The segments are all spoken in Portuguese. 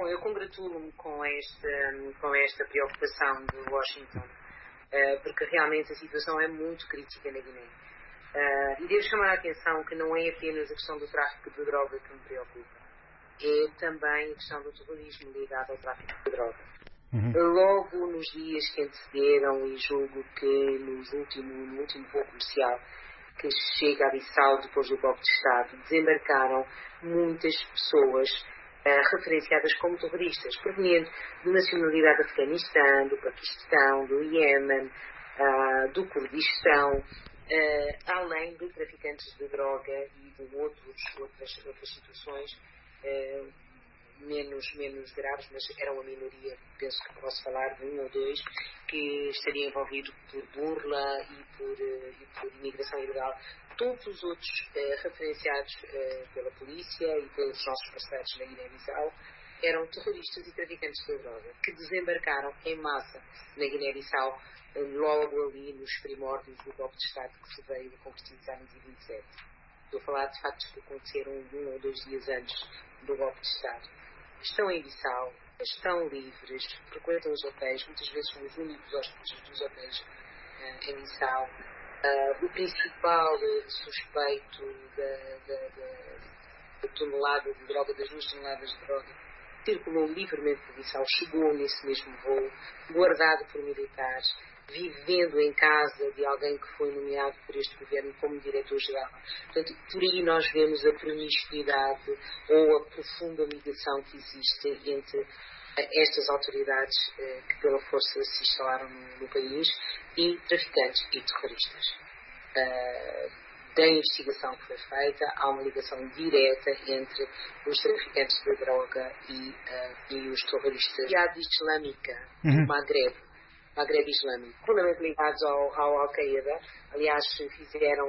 eu congratulo-me com esta preocupação de Washington, porque realmente a situação é muito crítica na Guiné. E devo chamar a atenção que não é apenas a questão do tráfico de droga que me preocupa, é também a questão do terrorismo ligado ao tráfico de droga. Logo nos dias que antecederam, e julgo que no último voo comercial que chega a Bissau depois do golpe de Estado, desembarcaram muitas pessoas referenciadas como terroristas, provenientes de nacionalidade do Afeganistão, do Paquistão, do Iêmen, do Kurdistão, além de traficantes de droga e de outras situações menos graves, mas eram uma minoria, penso que posso falar de um ou dois, que estaria envolvido por burla e por imigração ilegal. Todos os outros referenciados pela polícia e pelos nossos parceiros na Guiné-Bissau eram terroristas e traficantes de droga, que desembarcaram em massa na Guiné-Bissau logo ali nos primórdios do golpe de Estado que se veio a concretizar no dia 27. Estou a falar de factos que aconteceram 1 ou 2 dias antes do golpe de Estado. Estão em Bissau, estão livres, frequentam os hotéis, muitas vezes são os únicos hóspedes dos hotéis em Bissau. O principal suspeito da tonelada de droga, das 2 toneladas de droga, circulou livremente por Bissau, chegou nesse mesmo voo, guardado por militares, vivendo em casa de alguém que foi nomeado por este governo como diretor-geral. Portanto, por aí nós vemos a promiscuidade ou a profunda ligação que existe entre estas autoridades que pela força se instalaram no país e traficantes e terroristas. Da investigação que foi feita, há uma ligação direta entre os traficantes de droga e os terroristas. A Jihad Islâmica do Maghreb Islâmico, fundamentalmente ligados ao Al-Qaeda. Aliás, fizeram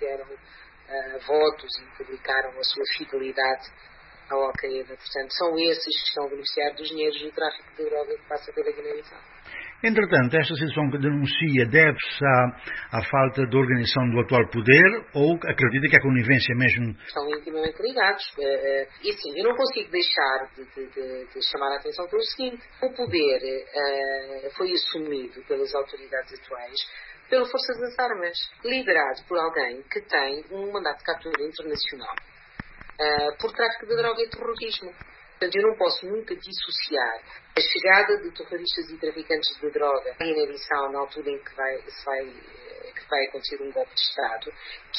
votos e publicaram a sua fidelidade ao Al-Qaeda. Portanto, são esses que estão a beneficiar dos dinheiros do tráfico de droga que passa pela Guiné-Bissau. Entretanto, esta situação que denuncia deve-se à falta de organização do atual poder ou acredita que a conivência mesmo... Estão intimamente ligados. E sim, eu não consigo deixar de chamar a atenção pelo seguinte: o poder foi assumido pelas autoridades atuais pela força das armas, liderado por alguém que tem um mandato de captura internacional por tráfico de droga e terrorismo. Portanto, eu não posso nunca dissociar a chegada de terroristas e traficantes de droga em Guiné-Bissau na altura em que vai acontecer um golpe de Estado,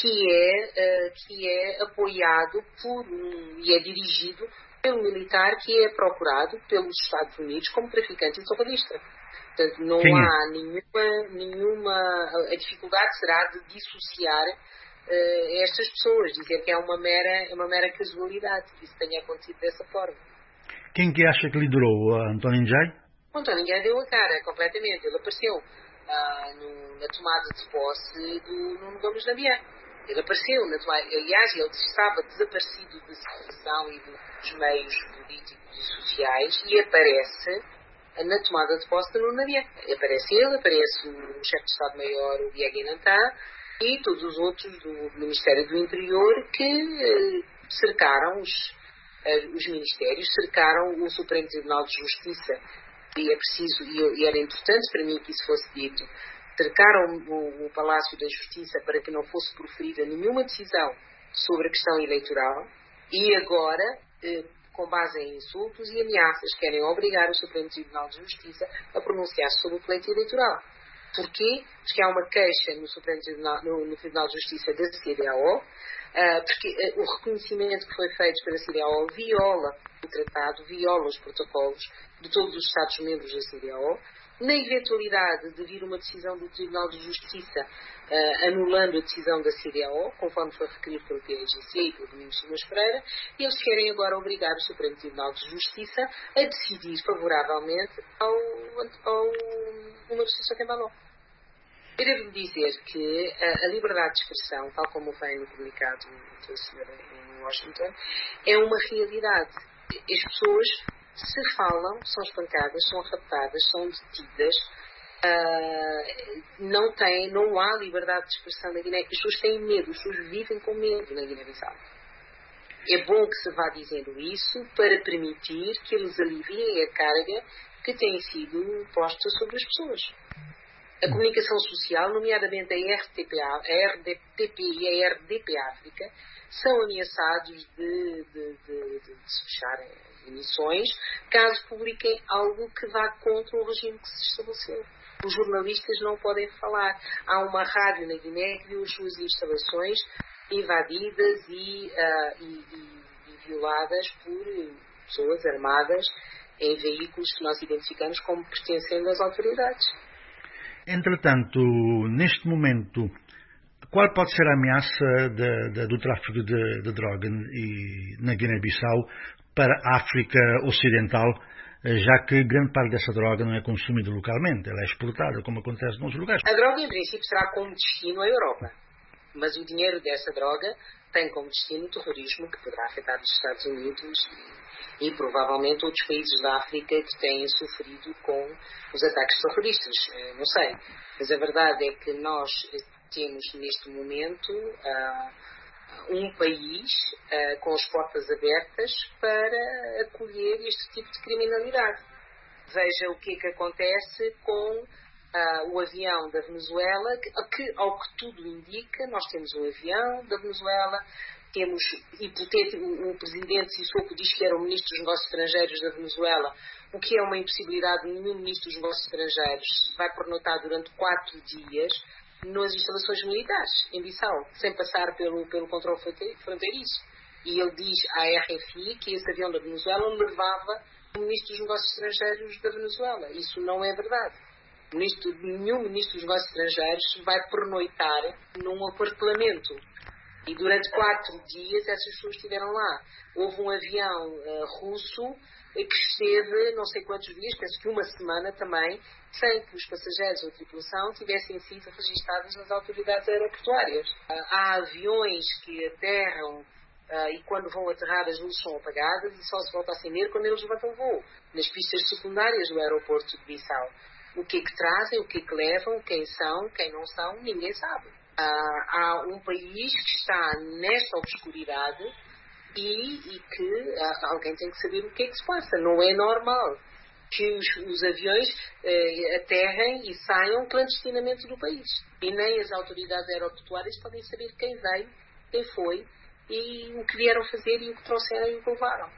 que é apoiado e é dirigido pelo militar que é procurado pelos Estados Unidos como traficante e terrorista. Portanto, não há nenhuma... A dificuldade será de dissociar estas pessoas, dizer que é uma mera casualidade que isso tenha acontecido dessa forma. Quem que acha que liderou? António Njai? O António Njai deu a cara, completamente. Ele apareceu na tomada de posse do Nuno Gomes Nabié. Ele apareceu na tomada... Aliás, ele estava desaparecido da circulação e dos meios políticos e sociais e aparece na tomada de posse do Nuno Nabié. Aparece ele, aparece o chefe de Estado-Maior, o Biegui Nantã, e todos os outros do Ministério do Interior que cercaram os ministérios, cercaram o Supremo Tribunal de Justiça, e é preciso, e era importante para mim que isso fosse dito, cercaram o Palácio da Justiça para que não fosse proferida nenhuma decisão sobre a questão eleitoral, e agora, com base em insultos e ameaças, querem obrigar o Supremo Tribunal de Justiça a pronunciar-se sobre o pleito eleitoral. Porquê? Porque há uma queixa no Supremo Tribunal, no Tribunal de Justiça da CEDEAO, porque o reconhecimento que foi feito pela CEDEAO viola o tratado, viola os protocolos de todos os Estados-membros da CEDEAO. Na eventualidade de vir uma decisão do Tribunal de Justiça anulando a decisão da CEDEAO, conforme foi requerido pelo PAGC e pelo Domingos Simas Pereira, eles querem agora obrigar o Supremo Tribunal de Justiça a decidir favoravelmente ao Número de Justiça Tembaló. Eu devo dizer que a liberdade de expressão, tal como vem no comunicado da senhora em Washington, é uma realidade. As pessoas se falam, são espancadas, são raptadas, são detidas, não há liberdade de expressão na Guiné. As pessoas têm medo, as pessoas vivem com medo na Guiné-Bissau. É bom que se vá dizendo isso para permitir que eles aliviem a carga que tem sido posta sobre as pessoas. A comunicação social, nomeadamente a RDP e a RDP África, são ameaçados de se fecharem emissões caso publiquem algo que vá contra o regime que se estabeleceu. Os jornalistas não podem falar. Há uma rádio na Guiné que viu as suas instalações invadidas e violadas por pessoas armadas em veículos que nós identificamos como pertencendo às autoridades. Entretanto, neste momento, qual pode ser a ameaça do tráfico de droga na Guiné-Bissau para a África Ocidental, já que grande parte dessa droga não é consumida localmente, ela é exportada, como acontece em outros lugares? A droga, em princípio, será como destino a Europa, mas o dinheiro dessa droga tem como destino o terrorismo, que poderá afetar os Estados Unidos e provavelmente outros países da África que têm sofrido com os ataques terroristas. Não sei, mas a verdade é que nós temos neste momento um país com as portas abertas para acolher este tipo de criminalidade. Veja o que é que acontece com o avião da Venezuela, que ao que tudo indica, nós temos um avião da Venezuela, temos o presidente Sissoko diz que era o ministro dos Negócios Estrangeiros da Venezuela, o que é uma impossibilidade. Nenhum ministro dos Negócios Estrangeiros vai pernotar durante 4 dias nas instalações militares em Bissau, sem passar pelo controle fronteiriço. E ele diz à RFI que esse avião da Venezuela levava o ministro dos Negócios Estrangeiros da Venezuela. Isso não é verdade. Nenhum ministro dos Negócios Estrangeiros vai pernoitar num apartamento. E durante 4 dias essas pessoas estiveram lá. Houve um avião russo que esteve não sei quantos dias, penso que uma semana também, sem que os passageiros ou a tripulação tivessem sido registados nas autoridades aeroportuárias. Há aviões que aterram e quando vão aterrar as luzes são apagadas e só se volta a acender quando eles levantam voo, nas pistas secundárias do aeroporto de Bissau. O que é que trazem, o que é que levam, quem são, quem não são, ninguém sabe. Há um país que está nesta obscuridade e que alguém tem que saber o que é que se passa. Não é normal que os aviões aterrem e saiam clandestinamente do país. E nem as autoridades aeroportuárias podem saber quem veio, quem foi e o que vieram fazer e o que trouxeram e o que levaram.